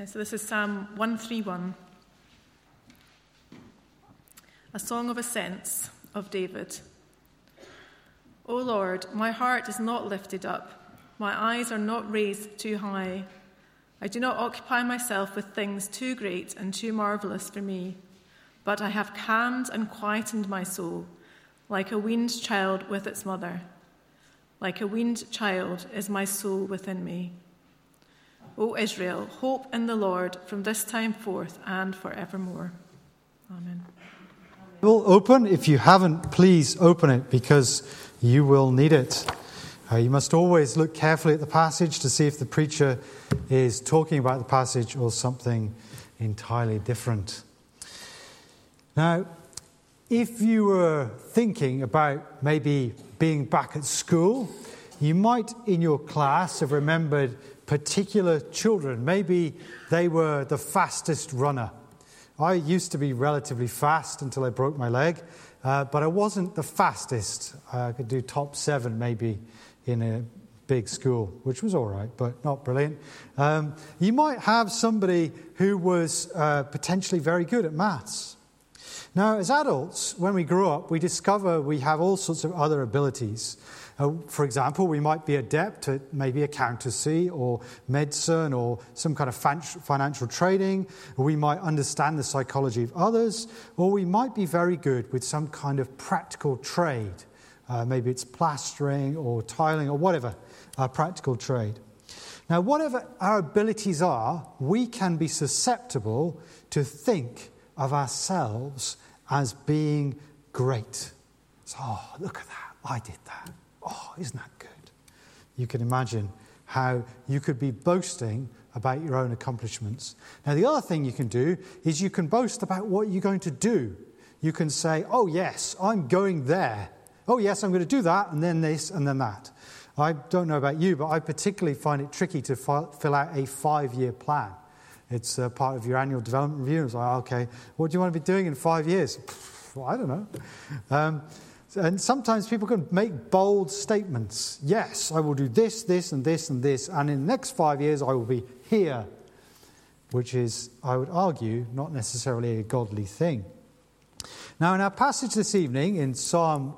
So this is Psalm 131, a song of ascents of David. O Lord, my heart is not lifted up, my eyes are not raised too high. I do not occupy myself with things too great and too marvelous for me, but I have calmed and quietened my soul, like a weaned child with its mother. Like a weaned child is my soul within me. O Israel, hope in the Lord from this time forth and forevermore. Amen. We'll open. If you haven't, please open it because you will need it. You must always look carefully at the passage to see if the preacher is talking about the passage or something entirely different. Now, if you were thinking about maybe being back at school, you might in your class have remembered particular children. Maybe they were the fastest runner. I used to be relatively fast until I broke my leg, but I wasn't the fastest. I could do top 7 maybe in a big school, which was all right, but not brilliant. You might have somebody who was potentially very good at maths. Now, as adults, when we grow up, we discover we have all sorts of other abilities. For example, we might be adept at maybe accountancy or medicine or some kind of financial trading. Or we might understand the psychology of others. Or we might be very good with some kind of practical trade. Maybe it's plastering or tiling or whatever, a practical trade. Now, whatever our abilities are, we can be susceptible to think of ourselves as being great. So, oh, look at that, I did that. Oh, isn't that good? You can imagine how you could be boasting about your own accomplishments. Now, the other thing you can do is you can boast about what you're going to do. You can say, oh, yes, I'm going there. Oh, yes, I'm going to do that, and then this, and then that. I don't know about you, but I particularly find it tricky to fill out a 5-year plan. It's part of your annual development review. It's like, okay, what do you want to be doing in 5 years? Well, I don't know. And sometimes people can make bold statements. Yes, I will do this, this, and this, and this, and in the next 5 years I will be here, which is, I would argue, not necessarily a godly thing. Now, in our passage this evening, in Psalm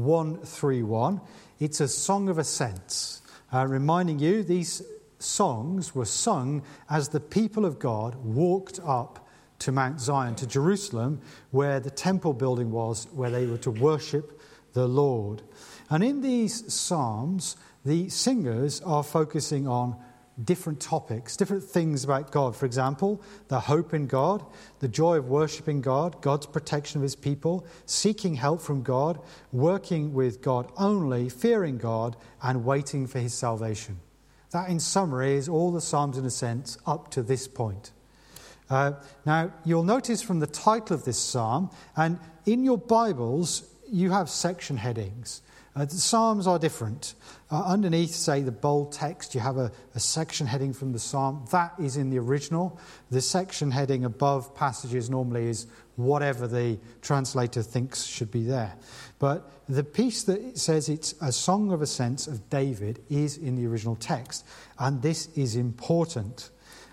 131, it's a song of ascents, reminding you these songs were sung as the people of God walked up to Mount Zion, to Jerusalem, where the temple building was, where they were to worship the Lord. And in these psalms, the singers are focusing on different topics, different things about God. For example, the hope in God, the joy of worshipping God, God's protection of his people, seeking help from God, working with God only, fearing God, and waiting for his salvation. That, in summary, is all the Psalms in a sense up to this point. Now, you'll notice from the title of this psalm, and in your Bibles, you have section headings. The Psalms are different. Underneath, say, the bold text, you have a section heading from the Psalm. That is in the original. The section heading above passages normally is whatever the translator thinks should be there. But the piece that says it's a song of ascents of David is in the original text. And this is important.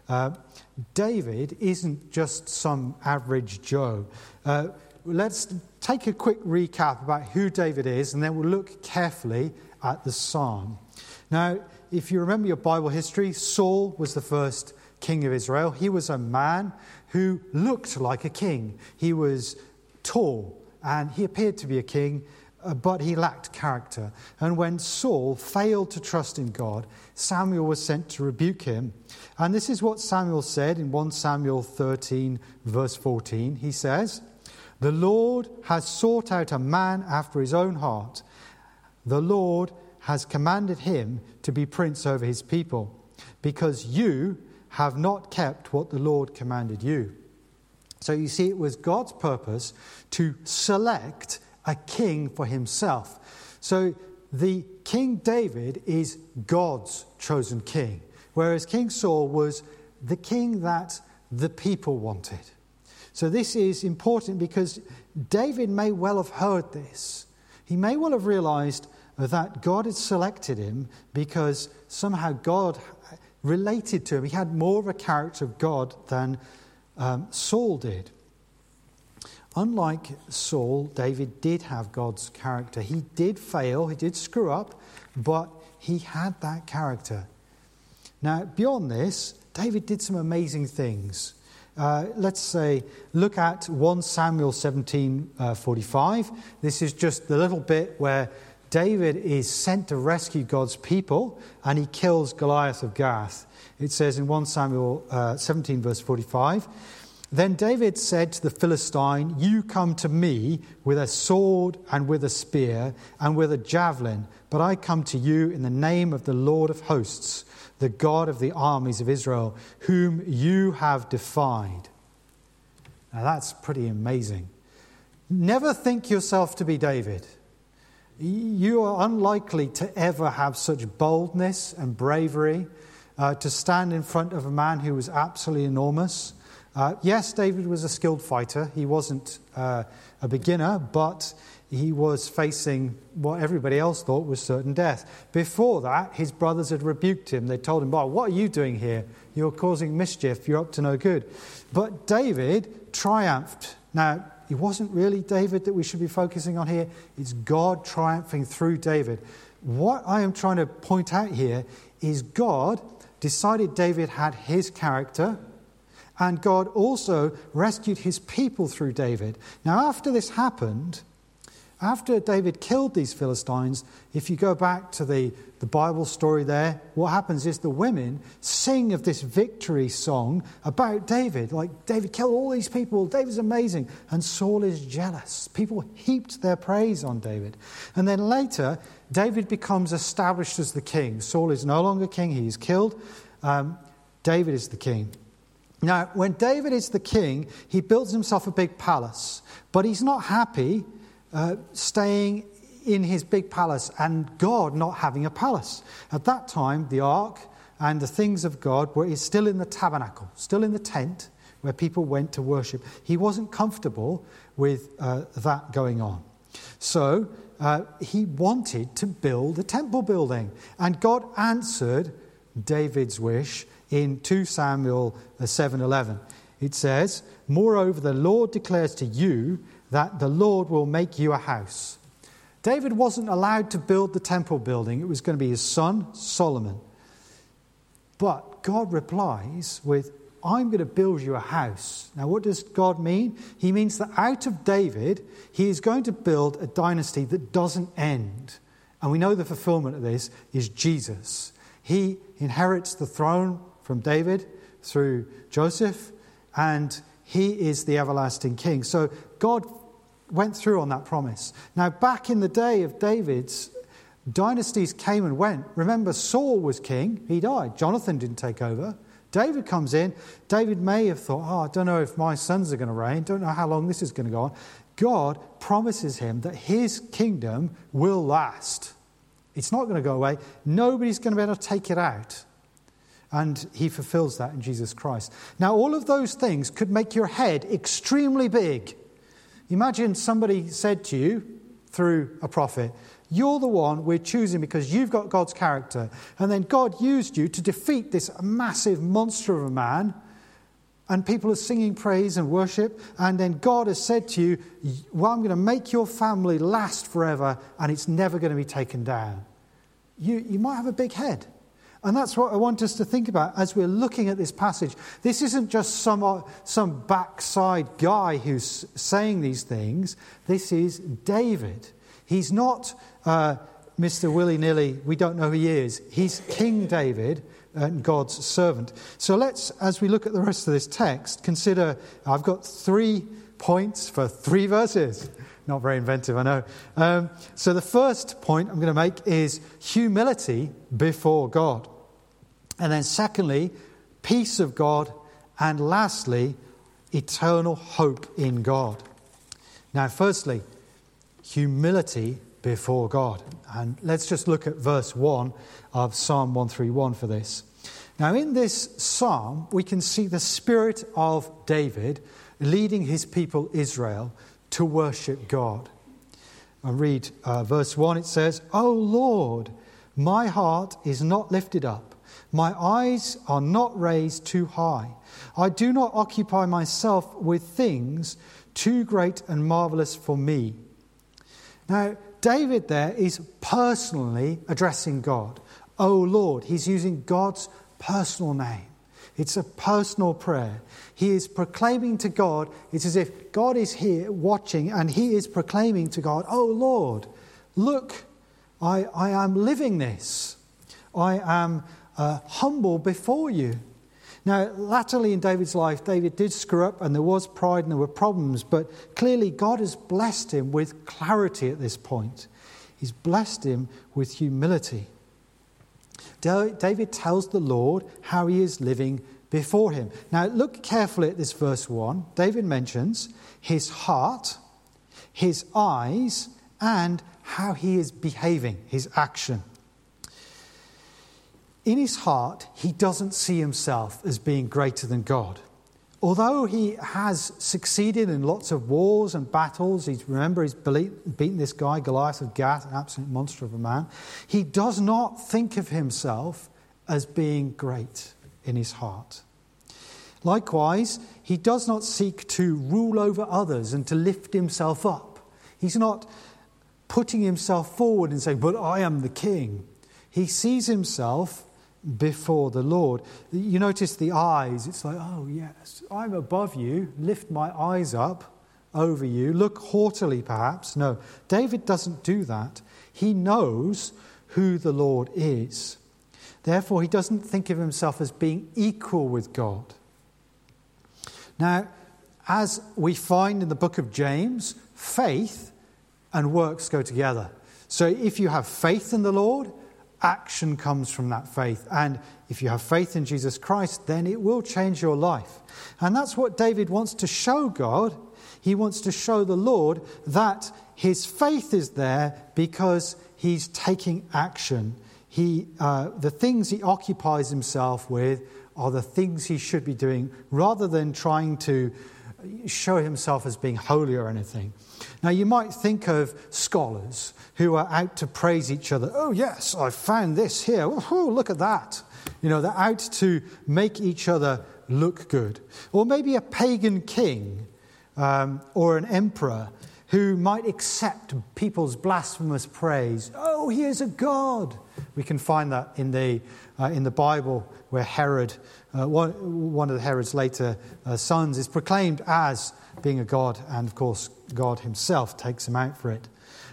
David isn't just some average Joe. Let's take a quick recap about who David is, and then we'll look carefully at the psalm. Now, if you remember your Bible history, Saul was the first king of Israel. He was a man who looked like a king. He was tall, and he appeared to be a king, but he lacked character. And when Saul failed to trust in God, Samuel was sent to rebuke him. And this is what Samuel said in 1 Samuel 13, verse 14. He says, "The Lord has sought out a man after his own heart. The Lord has commanded him to be prince over his people, because you have not kept what the Lord commanded you." So you see, it was God's purpose to select a king for himself. So the King David is God's chosen king, whereas King Saul was the king that the people wanted. So this is important because David may well have heard this. He may well have realized that God had selected him because somehow God related to him. He had more of a character of God than Saul did. Unlike Saul, David did have God's character. He did fail, he did screw up, but he had that character. Now, beyond this, David did some amazing things. Let's say, look at 1 Samuel 17:45. This is just the little bit where David is sent to rescue God's people, and he kills Goliath of Gath. It says in 1 Samuel 17, verse 45, "Then David said to the Philistine, 'You come to me with a sword and with a spear and with a javelin, but I come to you in the name of the Lord of hosts, the God of the armies of Israel, whom you have defied.'" Now that's pretty amazing. Never think yourself to be David. You are unlikely to ever have such boldness and bravery to stand in front of a man who was absolutely enormous. Yes, David was a skilled fighter. He wasn't a beginner, but he was facing what everybody else thought was certain death. Before that, his brothers had rebuked him. They told him, "Well, what are you doing here? You're causing mischief. You're up to no good." But David triumphed. Now, it wasn't really David that we should be focusing on here. It's God triumphing through David. What I am trying to point out here is God decided David had his character, and God also rescued his people through David. Now, after this happened, after David killed these Philistines, if you go back to the Bible story there, what happens is the women sing of this victory song about David. Like, David killed all these people, David's amazing. And Saul is jealous. People heaped their praise on David. And then later, David becomes established as the king. Saul is no longer king, he is killed. David is the king. Now, when David is the king, he builds himself a big palace. But he's not happy staying in his big palace and God not having a palace. At that time, the ark and the things of God were still in the tabernacle, still in the tent where people went to worship. He wasn't comfortable with that going on. So he wanted to build a temple building. And God answered David's wish in 2 Samuel 7:11. It says, "Moreover, the Lord declares to you that the Lord will make you a house." David wasn't allowed to build the temple building. It was going to be his son, Solomon. But God replies with, "I'm going to build you a house." Now, what does God mean? He means that out of David, he is going to build a dynasty that doesn't end. And we know the fulfillment of this is Jesus. He inherits the throne from David through Joseph, and he is the everlasting king. So God went through on that promise. Now, back in the day of David's, dynasties came and went. Remember, Saul was king. He died. Jonathan didn't take over. David comes in. David may have thought, I don't know if my sons are going to reign. Don't know how long this is going to go on. God promises him that his kingdom will last. It's not going to go away. Nobody's going to be able to take it out. And he fulfills that in Jesus Christ. Now, all of those things could make your head extremely big. Imagine somebody said to you through a prophet, "You're the one we're choosing because you've got God's character." And then God used you to defeat this massive monster of a man. And people are singing praise and worship. And then God has said to you, "Well, I'm going to make your family last forever and it's never going to be taken down." You might have a big head. And that's what I want us to think about as we're looking at this passage. This isn't just some backside guy who's saying these things. This is David. He's not Mr. Willy-nilly, we don't know who he is. He's King David and God's servant. So let's, as we look at the rest of this text, consider, I've got 3 points for 3 verses. Not very inventive, I know. So the first point I'm going to make is humility before God. And then secondly, peace of God. And lastly, eternal hope in God. Now, firstly, humility before God. And let's just look at verse 1 of Psalm 131 for this. Now, in this psalm, we can see the spirit of David leading his people Israel to worship God. I read verse 1, it says, "O Lord, my heart is not lifted up, My eyes are not raised too high. I do not occupy myself with things too great and marvelous for me. Now, David there is personally addressing God. Oh Lord, he's using God's personal name. It's a personal prayer. He is proclaiming to God, it's as if God is here watching and he is proclaiming to God, oh Lord, look, I am living this. I am humble before you. Now, latterly in David's life, David did screw up and there was pride and there were problems, but clearly God has blessed him with clarity at this point. He's blessed him with humility. David tells the Lord how he is living before him. Now, look carefully at this verse 1. David mentions his heart, his eyes, and how he is behaving, his action. In his heart, he doesn't see himself as being greater than God. Although he has succeeded in lots of wars and battles, he's beaten this guy, Goliath of Gath, an absolute monster of a man, he does not think of himself as being great in his heart. Likewise, he does not seek to rule over others and to lift himself up. He's not putting himself forward and saying, but I am the king. He sees himself before the Lord. You notice the eyes. It's like, oh yes, I'm above you. Lift my eyes up over you. Look haughtily perhaps. No, David doesn't do that. He knows who the Lord is. Therefore, he doesn't think of himself as being equal with God. Now, as we find in the book of James, faith and works go together. So if you have faith in the Lord, action comes from that faith. And if you have faith in Jesus Christ, then it will change your life. And that's what David wants to show God. He wants to show the Lord that his faith is there because he's taking action. The things he occupies himself with are the things he should be doing rather than trying to show himself as being holy or anything. Now, you might think of scholars who are out to praise each other. Oh, yes, I found this here. Oh, look at that. You know, they're out to make each other look good. Or maybe a pagan king or an emperor who might accept people's blasphemous praise. Oh, he is a god. We can find that in the Bible where Herod, one of Herod's later sons, is proclaimed as being a god, and of course God himself takes him out for it.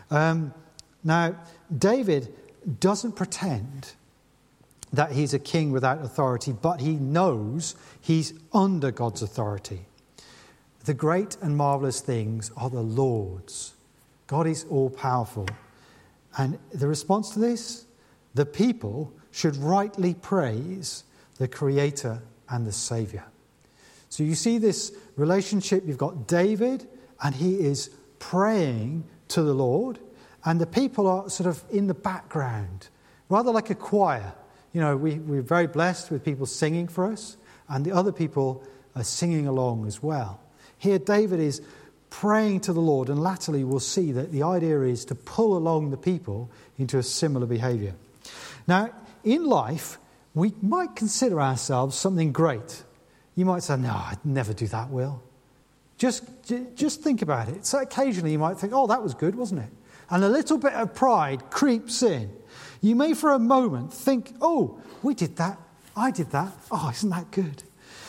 Now, David doesn't pretend that he's a king without authority, but he knows he's under God's authority. The great and marvelous things are the Lord's. God is all-powerful. And the response to this? The people should rightly praise the Creator and the Saviour. So you see this relationship. You've got David, and he is praying to the Lord, and the people are sort of in the background, rather like a choir. You know, we're very blessed with people singing for us, and the other people are singing along as well. Here, David is praying to the Lord, and latterly we'll see that the idea is to pull along the people into a similar behaviour. Now, in life, we might consider ourselves something great. You might say, no, I'd never do that, Will. Just think about it. So occasionally you might think, oh, that was good, wasn't it? And a little bit of pride creeps in. You may for a moment think, oh, we did that. I did that. Oh, isn't that good?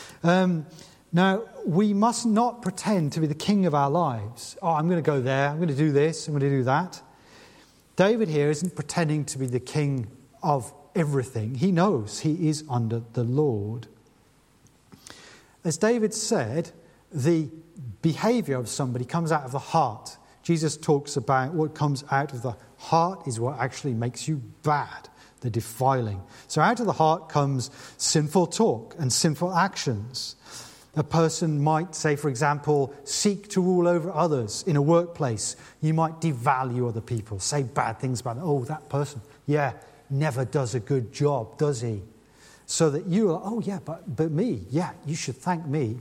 Now, we must not pretend to be the king of our lives. Oh, I'm going to go there. I'm going to do this. I'm going to do that. David here isn't pretending to be the king of everything. He knows he is under the Lord. As David said, the behavior of somebody comes out of the heart. Jesus talks about what comes out of the heart is what actually makes you bad, the defiling. So out of the heart comes sinful talk and sinful actions. A person might, say, for example, seek to rule over others in a workplace. You might devalue other people, say bad things about them. Oh, that person, yeah, never does a good job, does he? So that you are, oh, yeah, but me, yeah, you should thank me.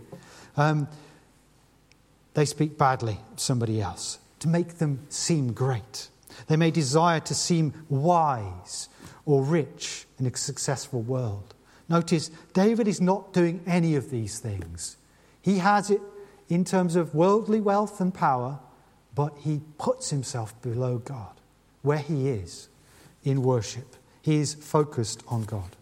They speak badly of somebody else to make them seem great. They may desire to seem wise or rich in a successful world. Notice, David is not doing any of these things. He has it in terms of worldly wealth and power, but he puts himself below God, where he is in worship. He is focused on God.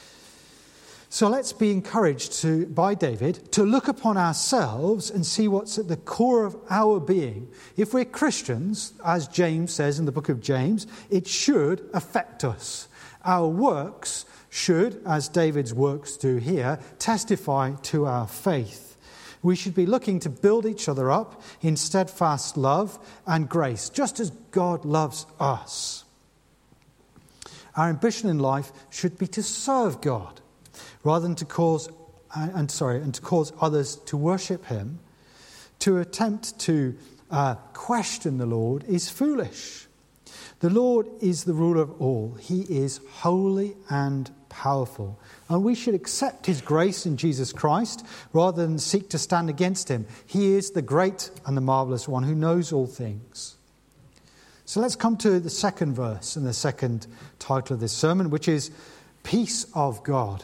So let's be encouraged by David to look upon ourselves and see what's at the core of our being. If we're Christians, as James says in the book of James, it should affect us. Our works should, as David's works do here, testify to our faith. We should be looking to build each other up in steadfast love and grace, just as God loves us. Our ambition in life should be to serve God, rather than to cause others to worship him. To attempt to question the Lord is foolish. The Lord is the ruler of all. He is holy and powerful. And we should accept his grace in Jesus Christ rather than seek to stand against him. He is the great and the marvelous one who knows all things. So let's come to the second verse and the second title of this sermon, which is Peace of God.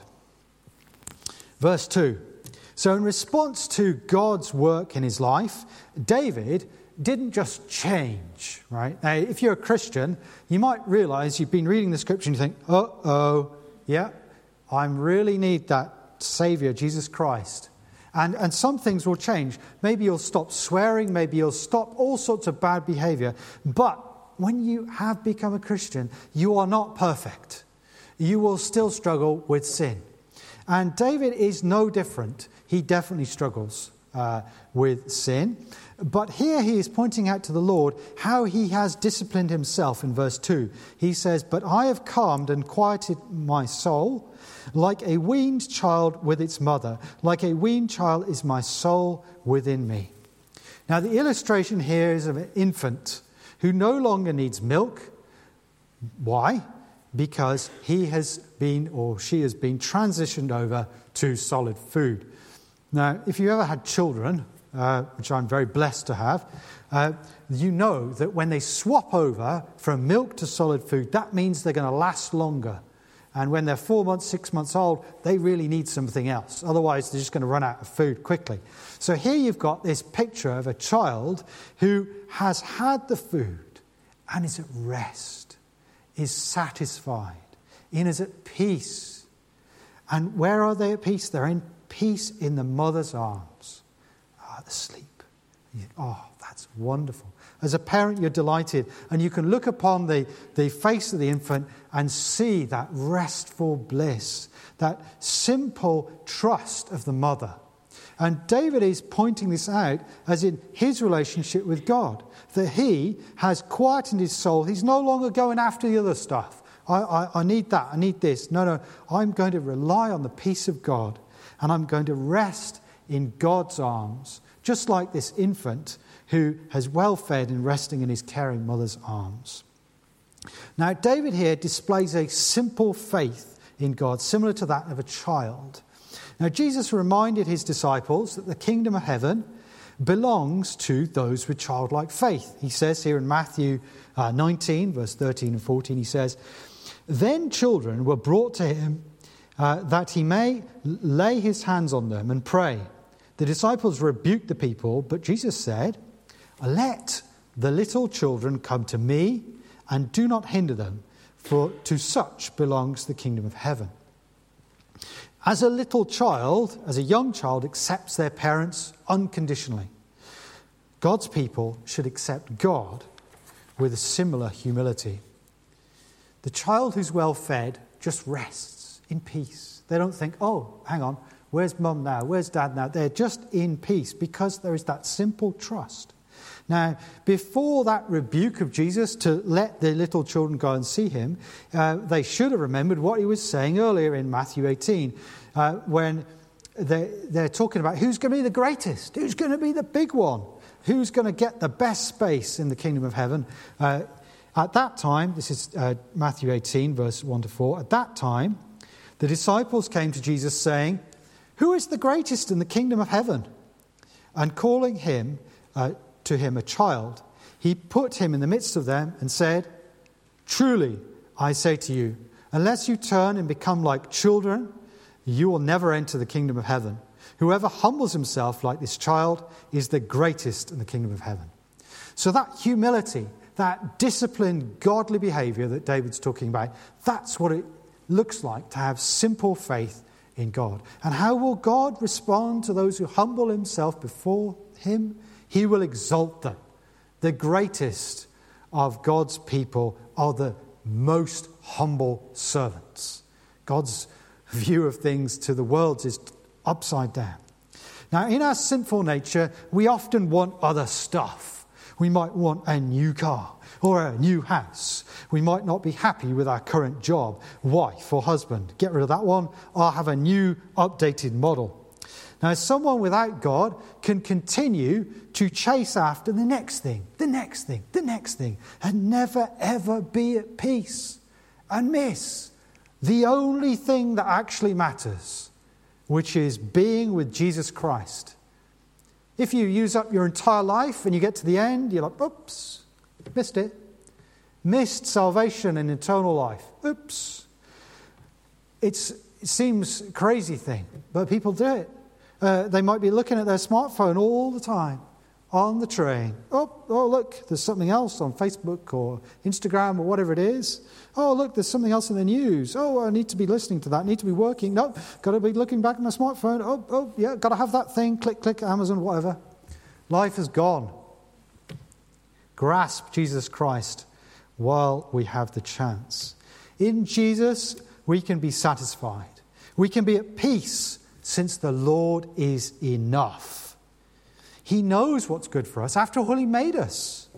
Verse 2. So in response to God's work in his life, David didn't just change, right? Now, if you're a Christian, you might realize you've been reading the scripture and you think, yeah, I really need that Savior, Jesus Christ. And some things will change. Maybe you'll stop swearing, maybe you'll stop all sorts of bad behavior. But when you have become a Christian, you are not perfect. You will still struggle with sin. And David is no different. He definitely struggles with sin. But here he is pointing out to the Lord how he has disciplined himself in verse 2. He says, "But I have calmed and quieted my soul like a weaned child with its mother. Like a weaned child is my soul within me." Now the illustration here is of an infant who no longer needs milk. Why? Because he has been or she has been transitioned over to solid food. Now, if you ever had children, which I'm very blessed to have, you know that when they swap over from milk to solid food, that means they're going to last longer. And when they're 4 months, 6 months old, they really need something else. Otherwise, they're just going to run out of food quickly. So here you've got this picture of a child who has had the food and is at rest, is satisfied, and is at peace. And where are they at peace? They're in peace in the mother's arms. Asleep. Oh, that's wonderful. As a parent, you're delighted, and you can look upon the face of the infant and see that restful bliss, that simple trust of the mother. And David is pointing this out as in his relationship with God, that he has quietened his soul. He's no longer going after the other stuff. I need that, I need this. No, I'm going to rely on the peace of God, and I'm going to rest in God's arms, just like this infant who has well fed and resting in his caring mother's arms. Now, David here displays a simple faith in God, similar to that of a child. Now, Jesus reminded his disciples that the kingdom of heaven belongs to those with childlike faith. He says here in Matthew 19, verse 13 and 14, he says, "Then children were brought to him that he may lay his hands on them and pray. The disciples rebuked the people, but Jesus said, 'Let the little children come to me and do not hinder them, for to such belongs the kingdom of heaven.'" As a little child, as a young child accepts their parents unconditionally, God's people should accept God with a similar humility. The child who's well fed just rests in peace. They don't think, oh, hang on, where's mum now? Where's dad now? They're just in peace because there is that simple trust. Now, before that rebuke of Jesus to let the little children go and see him, they should have remembered what he was saying earlier in Matthew 18, when they're talking about who's going to be the greatest, who's going to be the big one, who's going to get the best space in the kingdom of heaven. At that time, this is Matthew 18, verse 1 to 4, at that time, the disciples came to Jesus saying, "Who is the greatest in the kingdom of heaven?" And calling to him a child, he put him in the midst of them and said, "Truly, I say to you, unless you turn and become like children, you will never enter the kingdom of heaven. Whoever humbles himself like this child is the greatest in the kingdom of heaven. So that humility, that disciplined, godly behavior that David's talking about, that's what it looks like to have simple faith in God. And how will God respond to those who humble himself before him? He will exalt them. The greatest of God's people are the most humble servants. God's view of things to the world is upside down. Now, in our sinful nature, we often want other stuff. We might want a new car or a new house. We might not be happy with our current job, wife or husband. Get rid of that one. I'll have a new, updated model. Now, someone without God can continue to chase after the next thing, the next thing, the next thing, and never, ever be at peace and miss the only thing that actually matters, which is being with Jesus Christ. If you use up your entire life and you get to the end, you're like, oops, missed it. Missed salvation and eternal life. Oops. It seems a crazy thing, but people do it. They might be looking at their smartphone all the time on the train. Oh, look, there's something else on Facebook or Instagram or whatever it is. Oh, look, there's something else in the news. Oh, I need to be listening to that. I need to be working. No, got to be looking back at my smartphone. Oh, yeah, got to have that thing. Click, Amazon, whatever. Life is gone. Grasp Jesus Christ while we have the chance. In Jesus, we can be satisfied. We can be at peace since the Lord is enough. He knows what's good for us. After all, he made us.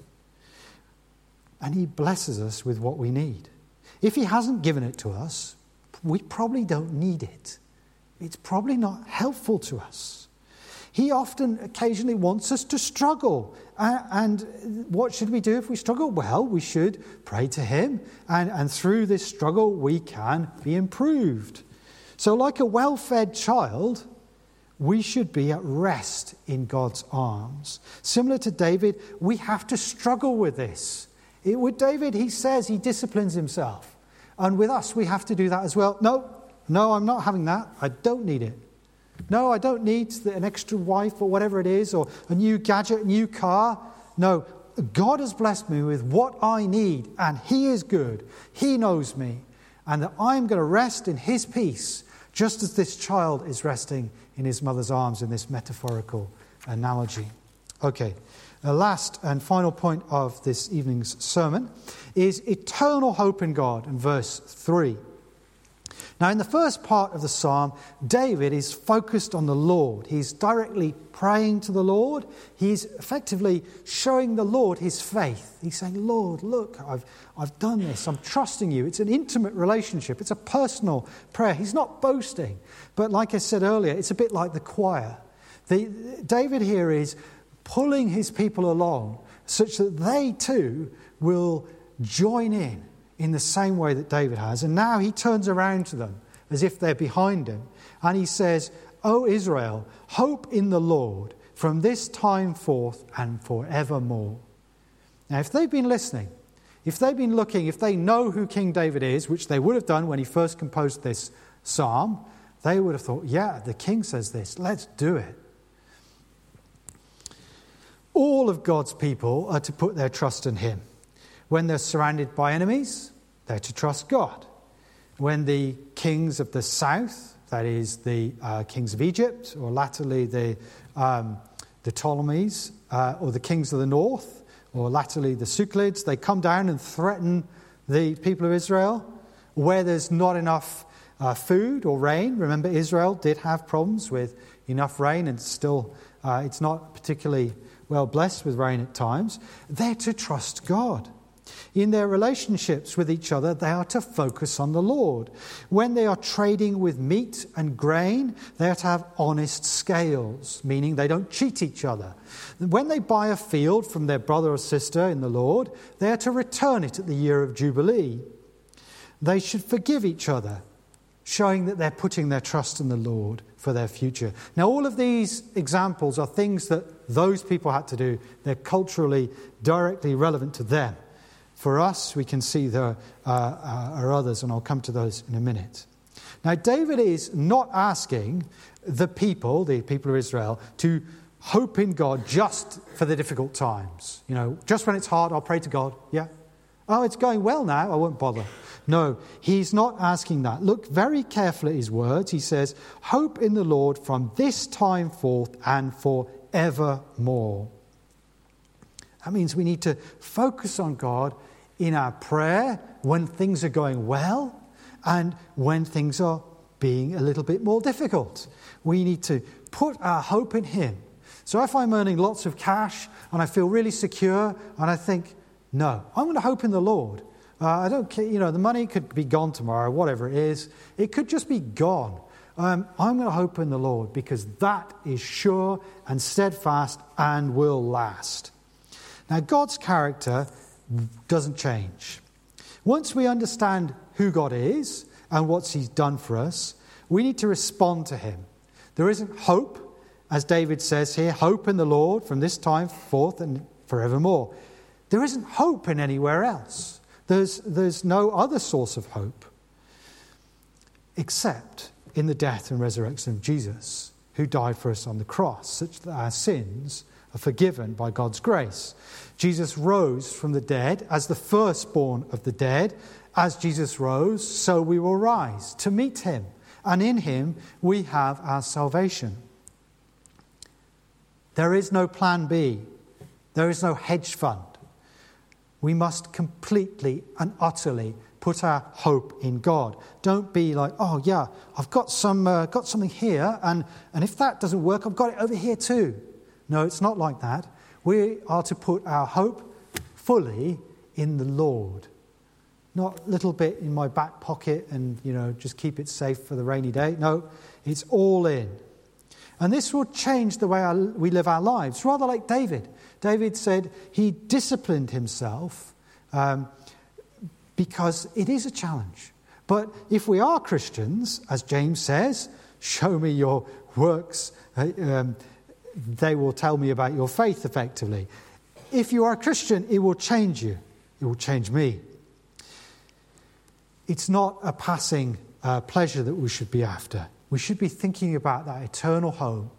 And he blesses us with what we need. If he hasn't given it to us, we probably don't need it. It's probably not helpful to us. He often, occasionally wants us to struggle. And what should we do if we struggle? Well, we should pray to him. And through this struggle, we can be improved. So like a well-fed child, we should be at rest in God's arms. Similar to David, we have to struggle with this. With David, he says he disciplines himself. And with us, we have to do that as well. No, I'm not having that. I don't need it. No, I don't need an extra wife or whatever it is, or a new gadget, a new car. No, God has blessed me with what I need, and he is good. He knows me, and that I'm going to rest in his peace, just as this child is resting in his mother's arms in this metaphorical analogy. Okay, the last and final point of this evening's sermon is eternal hope in God in verse 3. Now, in the first part of the psalm, David is focused on the Lord. He's directly praying to the Lord. He's effectively showing the Lord his faith. He's saying, Lord, look, I've done this. I'm trusting you. It's an intimate relationship. It's a personal prayer. He's not boasting. But like I said earlier, it's a bit like the choir. David here is pulling his people along such that they too will join in the same way that David has. And now he turns around to them as if they're behind him. And he says, O Israel, hope in the Lord from this time forth and forevermore. Now, if they've been listening, if they've been looking, if they know who King David is, which they would have done when he first composed this psalm, they would have thought, yeah, the king says this, let's do it. All of God's people are to put their trust in him. When they're surrounded by enemies, they're to trust God. When the kings of the south, that is the kings of Egypt, or latterly the Ptolemies, or the kings of the north, or latterly the Succlids, they come down and threaten the people of Israel where there's not enough food or rain. Remember, Israel did have problems with enough rain, and still it's not particularly well blessed with rain at times. They're to trust God. In their relationships with each other, they are to focus on the Lord. When they are trading with meat and grain, they are to have honest scales, meaning they don't cheat each other. When they buy a field from their brother or sister in the Lord, they are to return it at the year of Jubilee. They should forgive each other, showing that they're putting their trust in the Lord for their future. Now, all of these examples are things that those people had to do. They're culturally directly relevant to them. For us, we can see there are others, and I'll come to those in a minute. Now, David is not asking the people of Israel, to hope in God just for the difficult times. Just when it's hard, I'll pray to God. Yeah. Oh, it's going well now, I won't bother. No, he's not asking that. Look very carefully at his words. He says, hope in the Lord from this time forth and forevermore. That means we need to focus on God in our prayer when things are going well and when things are being a little bit more difficult. We need to put our hope in him. So if I'm earning lots of cash and I feel really secure and I think, no, I'm going to hope in the Lord. I don't care, the money could be gone tomorrow, whatever it is. It could just be gone. I'm going to hope in the Lord because that is sure and steadfast and will last. Now, God's character doesn't change. Once we understand who God is and what he's done for us, we need to respond to him. There isn't hope, as David says here, hope in the Lord from this time forth and forevermore. There isn't hope in anywhere else. There's no other source of hope except in the death and resurrection of Jesus, who died for us on the cross, such that our sins are forgiven by God's grace. Jesus rose from the dead as the firstborn of the dead. As Jesus rose, so we will rise to meet him. And in him we have our salvation. There is no plan B. There is no hedge fund. We must completely and utterly put our hope in God. Don't be like, oh yeah, I've got something here, and if that doesn't work, I've got it over here too. No, it's not like that. We are to put our hope fully in the Lord. Not a little bit in my back pocket and, just keep it safe for the rainy day. No, it's all in. And this will change the way we live our lives, rather like David. David said he disciplined himself because it is a challenge. But if we are Christians, as James says, show me your works, they will tell me about your faith effectively. If you are a Christian, it will change you. It will change me. It's not a passing pleasure that we should be after. We should be thinking about that eternal home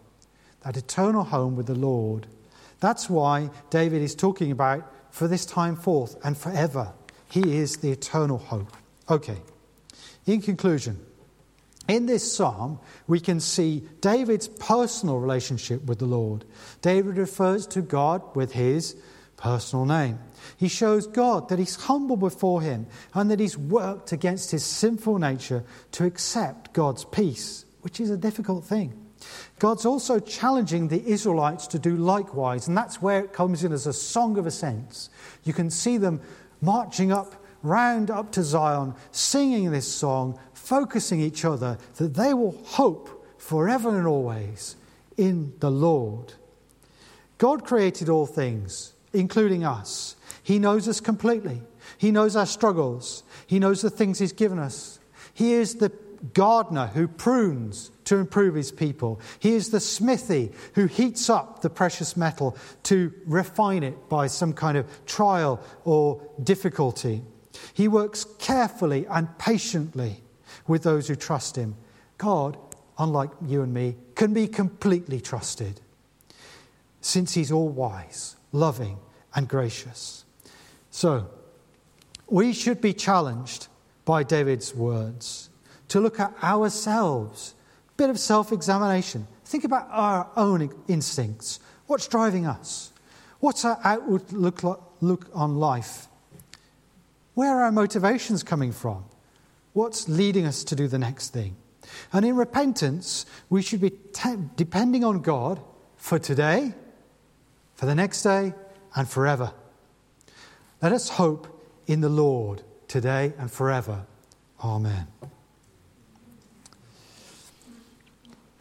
with the Lord. That's why David is talking about for this time forth and forever. He is the eternal hope. Okay, in conclusion, in this psalm, we can see David's personal relationship with the Lord. David refers to God with his personal name. He shows God that he's humble before him and that he's worked against his sinful nature to accept God's peace, which is a difficult thing. God's also challenging the Israelites to do likewise, and that's where it comes in as a song of ascents. You can see them marching round up to Zion, singing this song, focusing each other that they will hope forever and always in the Lord. God created all things, including us. He knows us completely. He knows our struggles. He knows the things he's given us. He is the gardener who prunes to improve his people. He is the smithy who heats up the precious metal to refine it by some kind of trial or difficulty. He works carefully and patiently with those who trust him. God, unlike you and me, can be completely trusted since he's all wise, loving and gracious. So, we should be challenged by David's words to look at ourselves, a bit of self-examination. Think about our own instincts. What's driving us? What's our outward look on life? Where are our motivations coming from? What's leading us to do the next thing? And in repentance, we should be depending on God for today, for the next day, and forever. Let us hope in the Lord today and forever. Amen.